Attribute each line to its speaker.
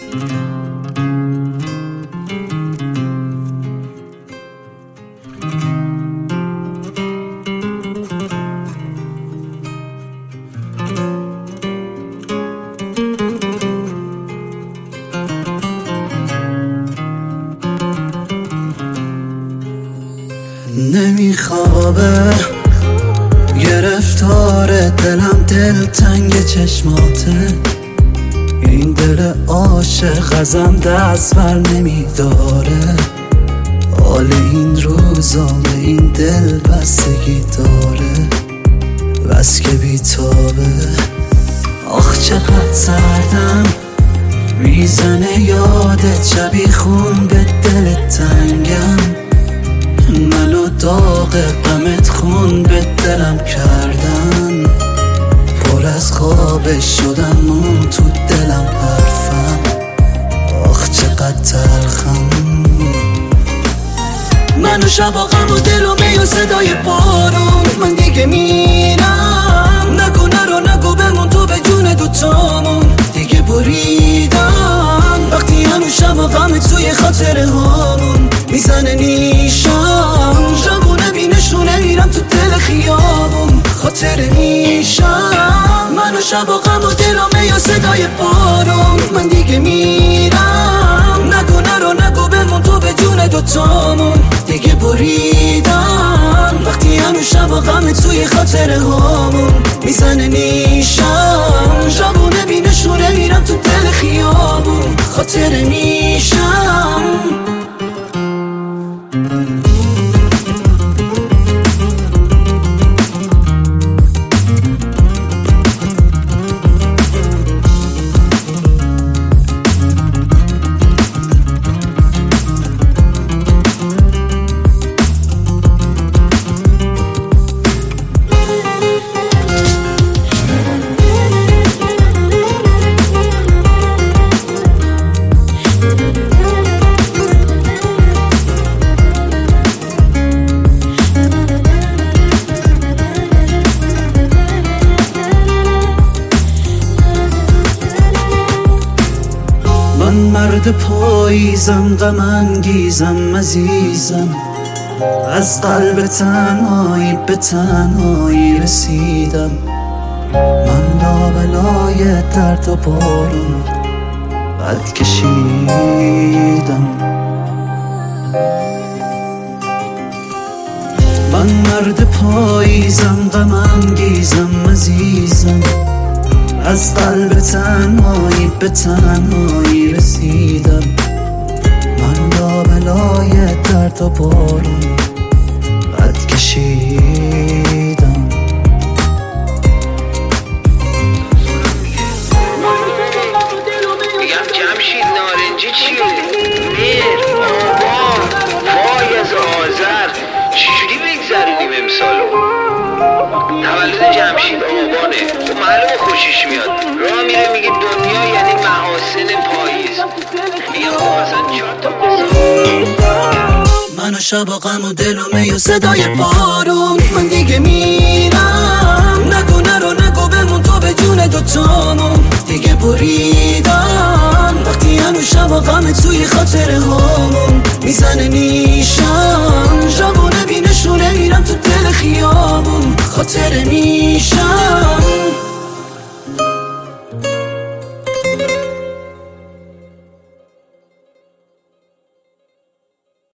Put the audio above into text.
Speaker 1: نمیخوابه گرفتار دلم، دل تنگ چشماته، این دل عاشق ازم دست بر نمیداره، حال این روزا به این دل بستگی داره، بس که بیتابه. آخ چقدر سردم میزنه یادت، شبی خون به دل تنگم، منو داغ غمت خون به دلم کردن، پر از خواب شدم مون تو دلم حرفم، آخ چقدر تلخم. منو شبا غم و دل و می و صدای بارون، من دیگه میرم، نگو نرو نگو بمون تو به جون دوتامون، دیگه بریدم وقتی هنو شبا غم توی خاطره هامون میزنه نیشم، جوونه بینشونه میرم تو دل خیابون، خاطره میشم. منو شبا غم و دل و می و صدای بارون، من دیگه میرم، نگو نرو نگو بمون تو به جون دوتامون، دیگه بریدم وقتی هنو شبا غم توی خاطره هامون میزنه نیشم، جوونه بینشونه میرم تو دل خیابون، خاطره میشم. من مرد پاییزم، غم انگیزم، عزیزم، از قلب تنهایی به تنهایی رسیدم، من لابلای درد و بارون قد کشیدم. من مرد پاییزم، غم انگیزم، عزیزم، از قلب تنهایی به تنهایی رسیدم، من لابلای درد و بارون قد کشیدم.
Speaker 2: میگم جمشید نارنجی چیه؟ میر، آبان، فایز، آذر، چجوری بگذرونیم امسالو؟ تولد جمشید آبانه، خب معلومه خوشش میاد، راه میره میگه دنیا یعنی محاسن پاییز، میگم خب اصلا 4 تا
Speaker 1: منو شبا غم و دل و می و صدای بارون، من دیگه میرم، نگو نرو نگو بمون تو به جون دوتامون، دیگه بریدم وقتی هنو شبا غم توی خاطره هامون میزنه نیشم، جوونه بینشونه میرم تو دل خیابون، خاطره میشم.